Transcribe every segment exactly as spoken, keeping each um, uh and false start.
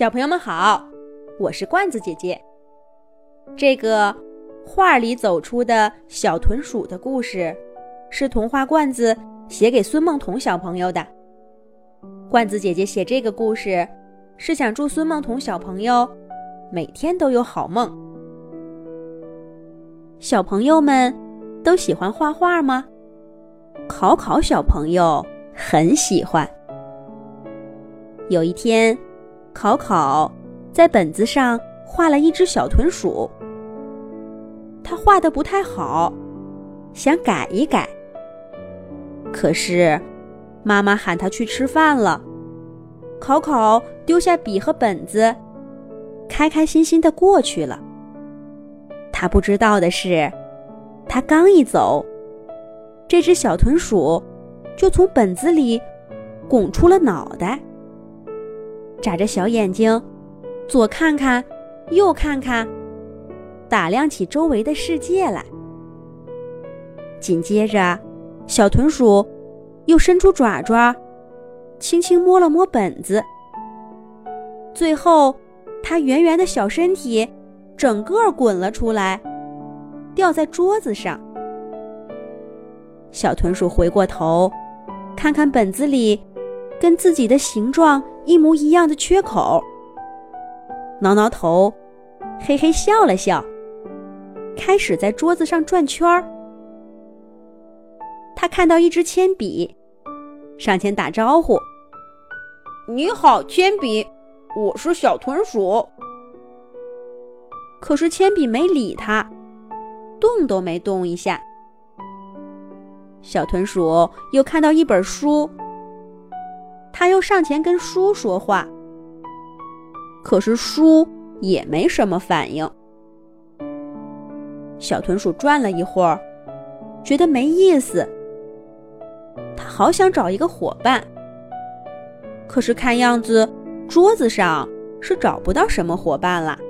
小朋友们好，我是罐子姐姐。这个画里走出的小豚鼠的故事，是童话罐子写给孙梦彤小朋友的。罐子姐姐写这个故事，是想祝孙梦彤小朋友每天都有好梦。小朋友们都喜欢画画吗？考考小朋友很喜欢。有一天，考考在本子上画了一只小豚鼠，他画得不太好，想改一改。可是妈妈喊他去吃饭了，考考丢下笔和本子，开开心心地过去了。他不知道的是，他刚一走，这只小豚鼠就从本子里拱出了脑袋，眨着小眼睛，左看看右看看，打量起周围的世界来。紧接着，小豚鼠又伸出爪爪，轻轻摸了摸本子，最后它圆圆的小身体整个滚了出来，掉在桌子上。小豚鼠回过头，看看本子里跟自己的形状一模一样的缺口，挠挠头，嘿嘿笑了笑，开始在桌子上转圈儿。他看到一支铅笔，上前打招呼：“ 你好，铅笔，我是小豚鼠。” 可是铅笔没理他，动都没动一下。小豚鼠又看到一本书，他又上前跟书说话，可是书也没什么反应。小豚鼠转了一会儿，觉得没意思，他好想找一个伙伴，可是看样子桌子上是找不到什么伙伴了。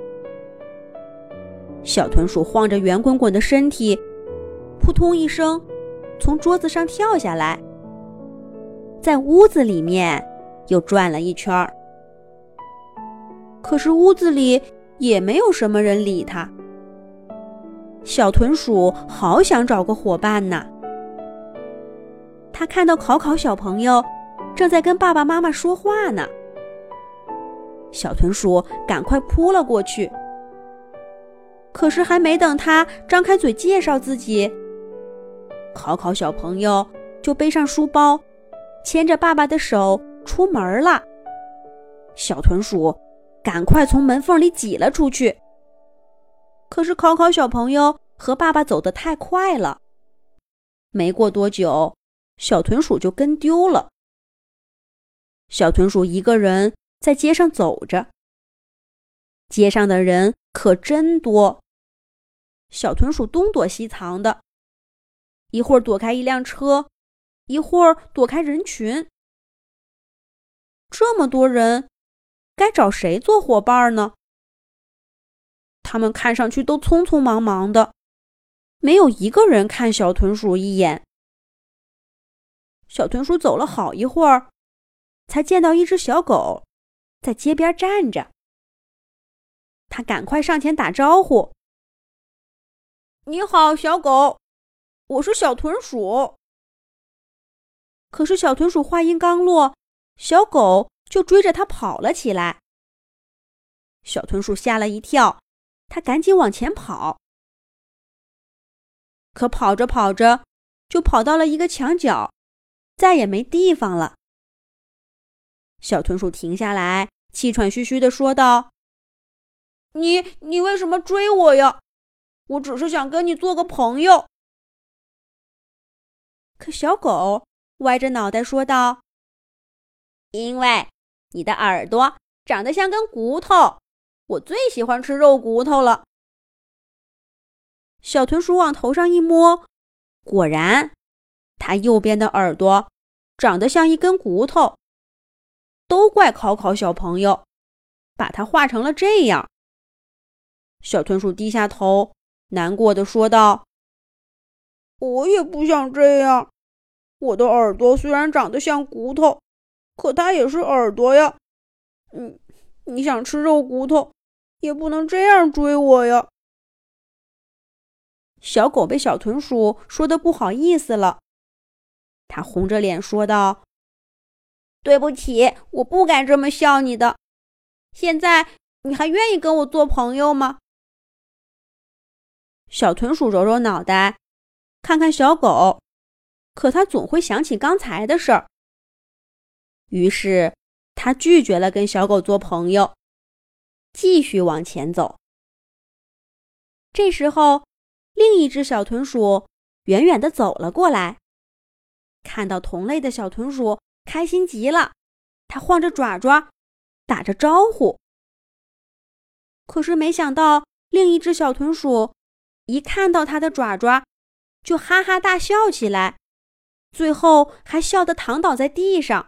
小豚鼠晃着圆滚滚的身体，扑通一声从桌子上跳下来，在屋子里面又转了一圈儿。可是屋子里也没有什么人理他。小豚鼠好想找个伙伴呢。他看到考考小朋友正在跟爸爸妈妈说话呢。小豚鼠赶快扑了过去，可是还没等他张开嘴介绍自己，考考小朋友就背上书包，牵着爸爸的手出门了。小豚鼠赶快从门缝里挤了出去，可是考考小朋友和爸爸走得太快了，没过多久，小豚鼠就跟丢了。小豚鼠一个人在街上走着，街上的人可真多，小豚鼠东躲西藏的，一会儿躲开一辆车，一会儿躲开人群。这么多人，该找谁做伙伴呢？他们看上去都匆匆忙忙的，没有一个人看小豚鼠一眼。小豚鼠走了好一会儿，才见到一只小狗在街边站着。他赶快上前打招呼：“ 你好，小狗，我是小豚鼠。” 可是小豚鼠话音刚落，小狗就追着它跑了起来。小豚鼠吓了一跳，它赶紧往前跑。可跑着跑着，就跑到了一个墙角，再也没地方了。小豚鼠停下来，气喘吁吁地说道：“ 你你为什么追我呀？我只是想跟你做个朋友。” 可小狗歪着脑袋说道：“ 因为你的耳朵长得像根骨头，我最喜欢吃肉骨头了。” 小豚鼠往头上一摸，果然，它右边的耳朵长得像一根骨头。都怪考考小朋友，把它画成了这样。小豚鼠低下头，难过地说道：“ 我也不想这样，我的耳朵虽然长得像骨头，可它也是耳朵呀。嗯， 你想吃肉骨头，也不能这样追我呀。 小狗被小豚鼠说得不好意思了，它红着脸说道： 对不起，我不该这么笑你的。现在你还愿意跟我做朋友吗？ 小豚鼠揉揉脑袋，看看小狗，可它总会想起刚才的事儿。于是它拒绝了跟小狗做朋友，继续往前走。这时候，另一只小豚鼠远远地走了过来，看到同类的小豚鼠，开心极了，它晃着爪爪，打着招呼。可是没想到，另一只小豚鼠一看到它的爪爪，就哈哈大笑起来，最后还笑得躺倒在地上。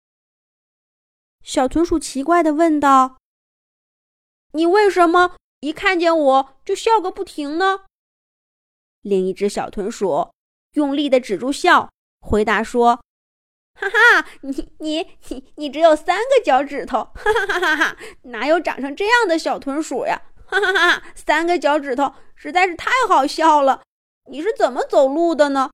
小豚鼠奇怪地问道： 你为什么一看见我就笑个不停呢？ 另一只小豚鼠用力地止住笑，回答说： 哈哈，你你你你只有三个脚趾头，哈哈哈哈哈！哪有长成这样的小豚鼠呀？哈哈哈哈！三个脚趾头实在是太好笑了。你是怎么走路的呢？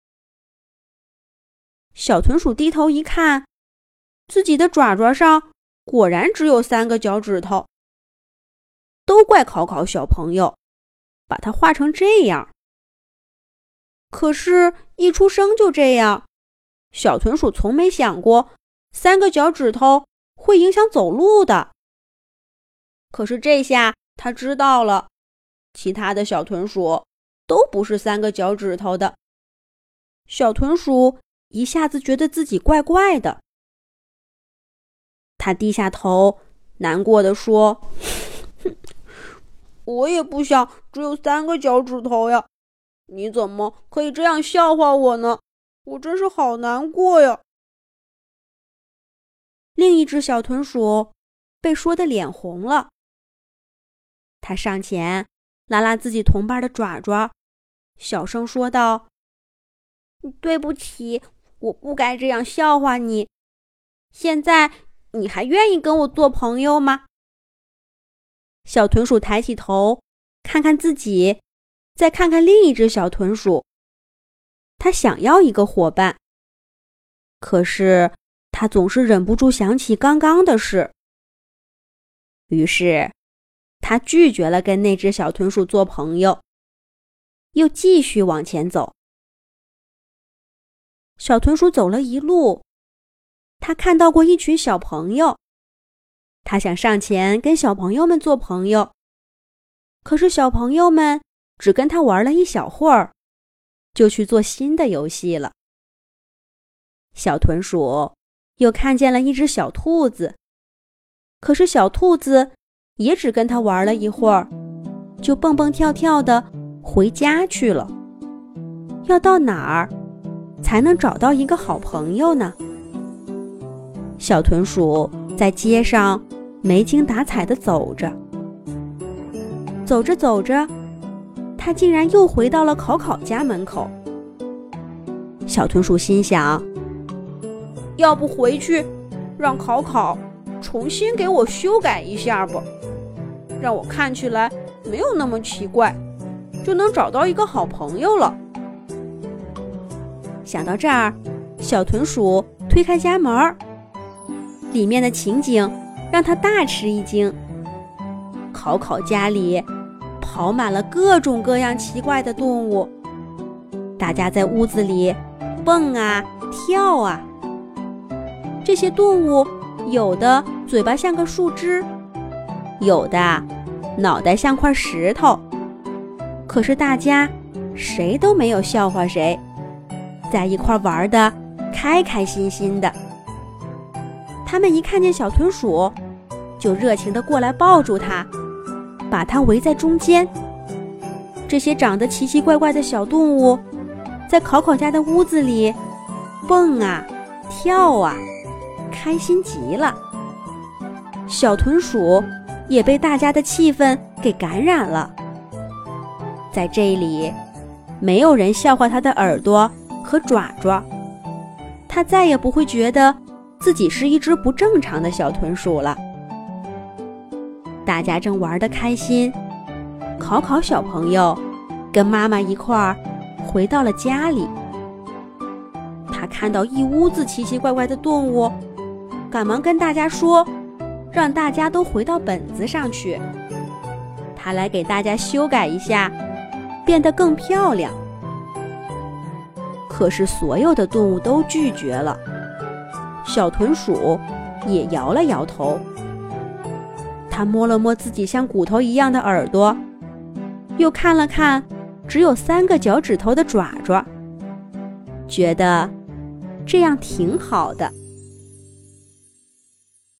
小豚鼠低头一看，自己的爪爪上果然只有三个脚趾头。都怪考考小朋友，把它画成这样。可是，一出生就这样。小豚鼠从没想过三个脚趾头会影响走路的。可是这下他知道了，其他的小豚鼠都不是三个脚趾头的。小豚鼠一下子觉得自己怪怪的。他低下头，难过地说： 我也不想只有三个脚趾头呀，你怎么可以这样笑话我呢？我真是好难过呀。 另一只小豚鼠被说得脸红了，他上前拉拉自己同伴的爪爪，小声说道： 对不起，我不该这样笑话你。现在你还愿意跟我做朋友吗？ 小豚鼠抬起头，看看自己，再看看另一只小豚鼠。他想要一个伙伴，可是他总是忍不住想起刚刚的事。于是他拒绝了跟那只小豚鼠做朋友，又继续往前走。小豚鼠走了一路，他看到过一群小朋友，他想上前跟小朋友们做朋友，可是小朋友们只跟他玩了一小会儿，就去做新的游戏了。小豚鼠又看见了一只小兔子，可是小兔子也只跟他玩了一会儿，就蹦蹦跳跳的回家去了。要到哪儿才能找到一个好朋友呢？小豚鼠在街上没精打采地走着，走着走着，他竟然又回到了考考家门口。小豚鼠心想， 要不回去让考考重新给我修改一下吧，让我看起来没有那么奇怪，就能找到一个好朋友了。 想到这儿，小豚鼠推开家门，里面的情景让他大吃一惊。考考家里跑满了各种各样奇怪的动物，大家在屋子里蹦啊跳啊。这些动物有的嘴巴像个树枝，有的脑袋像块石头，可是大家谁都没有笑话谁，在一块玩得开开心心的。他们一看见小豚鼠，就热情地过来抱住它，把它围在中间。这些长得奇奇怪怪的小动物，在考考家的屋子里蹦啊跳啊，开心极了。小豚鼠也被大家的气氛给感染了。在这里，没有人笑话它的耳朵和爪爪，它再也不会觉得自己是一只不正常的小豚鼠了。 大家正玩得开心，考考小朋友跟妈妈一块儿回到了家里。他看到一屋子奇奇怪怪的动物，赶忙跟大家说，让大家都回到本子上去，他来给大家修改一下，变得更漂亮。可是所有的动物都拒绝了，小豚鼠也摇了摇头。他摸了摸自己像骨头一样的耳朵，又看了看只有三个脚趾头的爪爪，觉得这样挺好的。